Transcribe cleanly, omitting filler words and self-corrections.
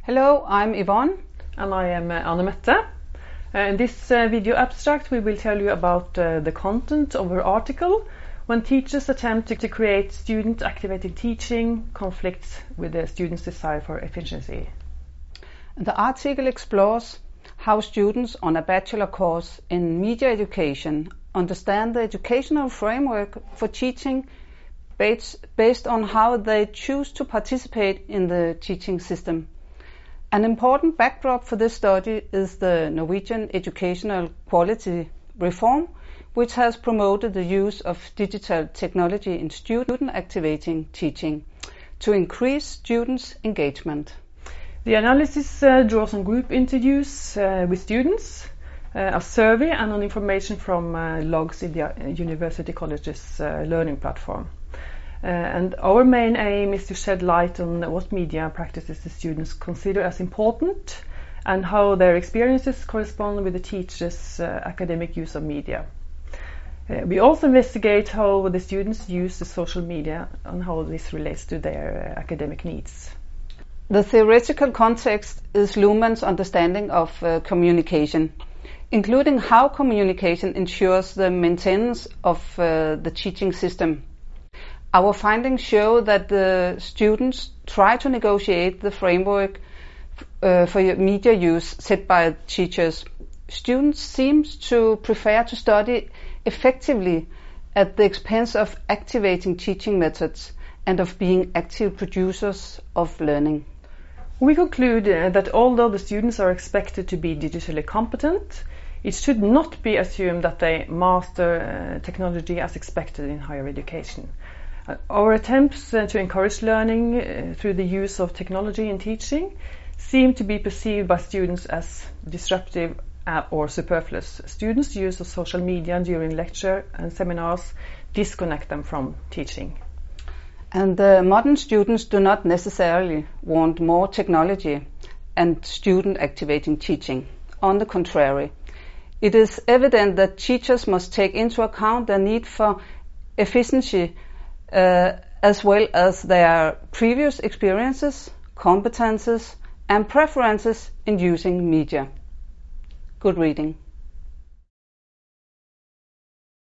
Hello, I'm Yvonne. And I am Anne-Mette. In this video abstract we will tell you about the content of our article when teachers attempt to create student-activated teaching conflicts with the students' desire for efficiency. The article explores how students on a bachelor course in media education understand the educational framework for teaching based on how they choose to participate in the teaching system. An important backdrop for this study is the Norwegian educational quality reform, which has promoted the use of digital technology in student-activating teaching to increase students' engagement. The analysis draws on group interviews with students, a survey and on information from logs in the University College's learning platform. And our main aim is to shed light on what media practices the students consider as important and how their experiences correspond with the teachers' academic use of media. We also investigate how the students use the social media and how this relates to their academic needs. The theoretical context is Luhmann's understanding of communication, including how communication ensures the maintenance of the teaching system. Our findings show that the students try to negotiate the framework for media use set by teachers. Students seem to prefer to study effectively at the expense of activating teaching methods and of being active producers of learning. We conclude that although the students are expected to be digitally competent, it should not be assumed that they master technology as expected in higher education. Our attempts to encourage learning through the use of technology in teaching seem to be perceived by students as disruptive or superfluous. Students' use of social media during lecture and seminars disconnect them from teaching. And modern students do not necessarily want more technology and student-activating teaching. On the contrary, it is evident that teachers must take into account their need for efficiency as well as their previous experiences, competences and preferences in using media. Good reading.